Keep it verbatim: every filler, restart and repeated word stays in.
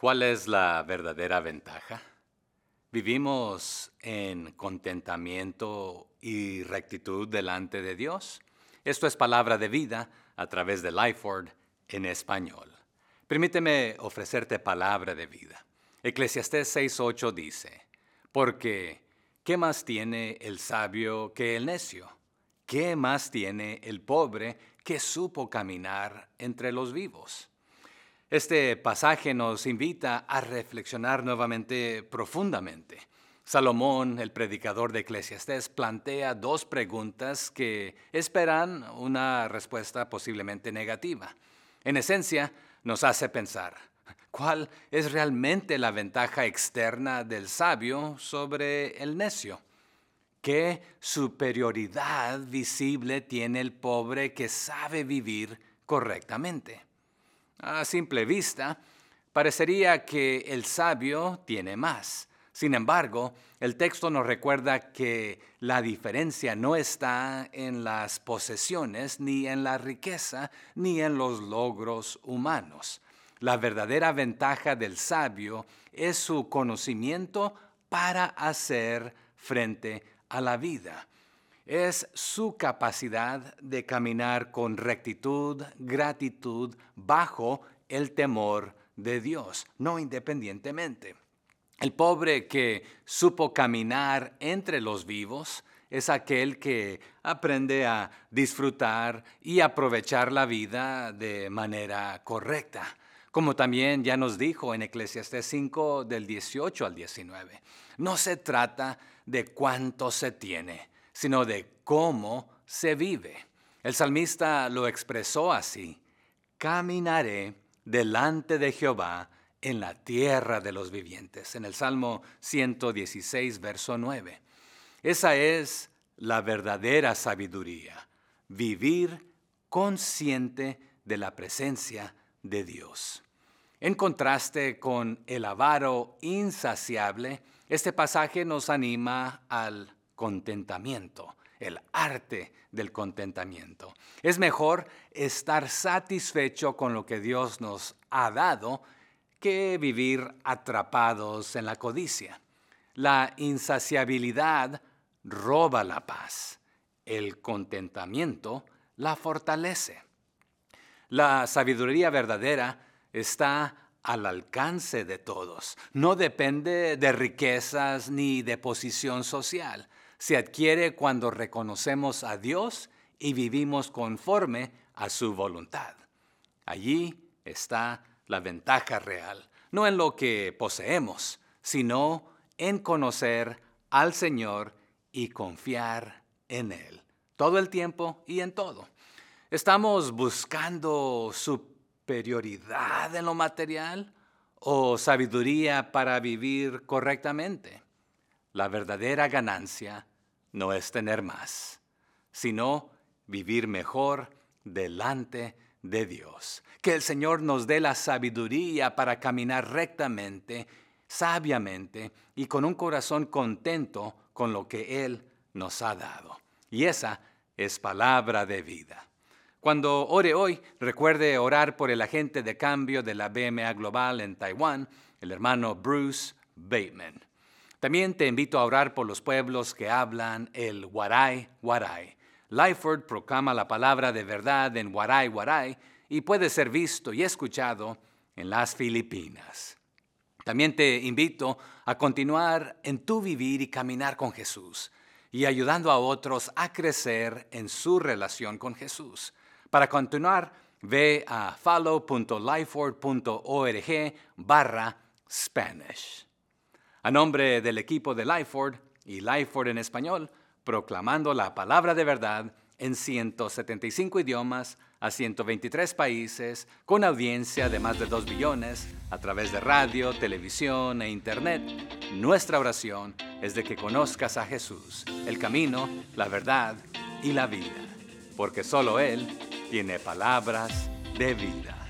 ¿Cuál es la verdadera ventaja? ¿Vivimos en contentamiento y rectitud delante de Dios? Esto es palabra de vida a través de Lifeword en español. Permíteme ofrecerte palabra de vida. Eclesiastés seis ocho dice, porque ¿qué más tiene el sabio que el necio? ¿Qué más tiene el pobre que supo caminar entre los vivos? Este pasaje nos invita a reflexionar nuevamente profundamente. Salomón, el predicador de Eclesiastés, plantea dos preguntas que esperan una respuesta posiblemente negativa. En esencia, nos hace pensar, ¿cuál es realmente la ventaja externa del sabio sobre el necio? ¿Qué superioridad visible tiene el pobre que sabe vivir correctamente? A simple vista, parecería que el sabio tiene más. Sin embargo, el texto nos recuerda que la diferencia no está en las posesiones, ni en la riqueza, ni en los logros humanos. La verdadera ventaja del sabio es su conocimiento para hacer frente a la vida. Es su capacidad de caminar con rectitud, gratitud, bajo el temor de Dios, no independientemente. El pobre que supo caminar entre los vivos es aquel que aprende a disfrutar y aprovechar la vida de manera correcta. Como también ya nos dijo en Eclesiastés cinco, del dieciocho al diecinueve. No se trata de cuánto se tiene, sino de cómo se vive. El salmista lo expresó así: caminaré delante de Jehová en la tierra de los vivientes, en el Salmo ciento dieciséis, verso nueve. Esa es la verdadera sabiduría, vivir consciente de la presencia de Dios. En contraste con el avaro insaciable, este pasaje nos anima al contentamiento, el arte del contentamiento. Es mejor estar satisfecho con lo que Dios nos ha dado que vivir atrapados en la codicia. La insaciabilidad roba la paz. El contentamiento la fortalece. La sabiduría verdadera está al alcance de todos. No depende de riquezas ni de posición social. Se adquiere cuando reconocemos a Dios y vivimos conforme a su voluntad. Allí está la ventaja real, no en lo que poseemos, sino en conocer al Señor y confiar en Él, todo el tiempo y en todo. ¿Estamos buscando superioridad en lo material o sabiduría para vivir correctamente? La verdadera ganancia no es tener más, sino vivir mejor delante de Dios. Que el Señor nos dé la sabiduría para caminar rectamente, sabiamente y con un corazón contento con lo que Él nos ha dado. Y esa es palabra de vida. Cuando ore hoy, recuerde orar por el agente de cambio de la B M A Global en Taiwán, el hermano Bruce Bateman. También te invito a orar por los pueblos que hablan el Waray Waray. Lifeword proclama la palabra de verdad en Waray Waray y puede ser visto y escuchado en las Filipinas. También te invito a continuar en tu vivir y caminar con Jesús y ayudando a otros a crecer en su relación con Jesús. Para continuar, ve a follow.lifeword.org barra Spanish. A nombre del equipo de Lifeword y Lifeword en español, proclamando la palabra de verdad en ciento setenta y cinco idiomas a ciento veintitrés países, con audiencia de más de dos billones, a través de radio, televisión e internet. Nuestra oración es de que conozcas a Jesús, el camino, la verdad y la vida, porque solo Él tiene palabras de vida.